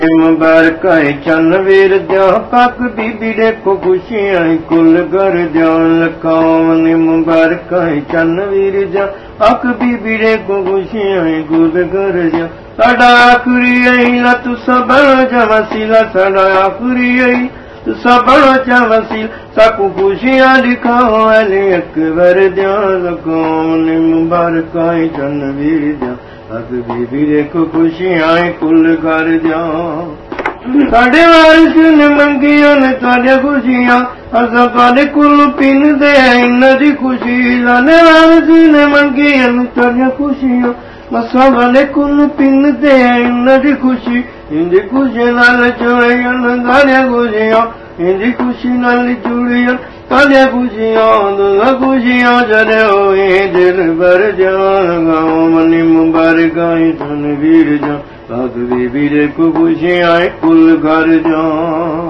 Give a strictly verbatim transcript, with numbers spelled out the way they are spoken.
मुबारकाए चन वीर जा पाक बीबी देखो खुशियां कुल घर जान लखावन मुबारकाए चन वीर जा पाक बीबी देखो खुशियां कुल घर जा साडा आखरी आई लत सबल जा वसीला साडा आखरी आई सबल जा वसीला साकू खुशियां दिखाओ अली अकबर जा लखावन मुबारकाए चन वीर जा पाक बीबी देखो खुशियां कुल घर जा साढ़े वारिस ने मंगियां ने तुहाडे खुशियां असां तुहाडे कोल पिंदे इन्हां दी खुशी साढ़े वारिस ने मंगियां ने तुहाडे खुशियां असां तुहाडे कोल पिंदे इन्हां दी खुशी इंदी खुशी नाल जुड़ियां साढ़े खुशियां इंदी खुशी नाल जुड़ियां साढ़े खुशियां तुहां खुशियां जड़े होए दिल भर जान गाओ मनी मुबारकाए चन वीर जा पाक बीबी देखो खुशियां कुल घर जा।